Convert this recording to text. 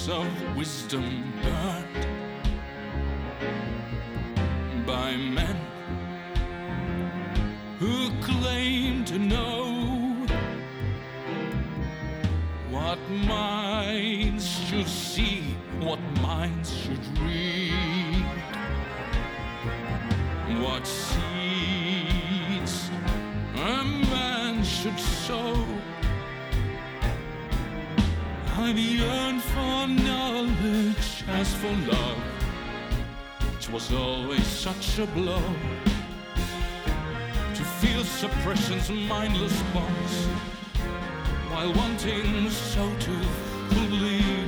of wisdom learned by men who claim to know what minds should see, what minds should read, what seeds a man should sow. I've yearned for knowledge as for love. It was always such a blow to feel suppression's mindless bonds, while wanting so to believe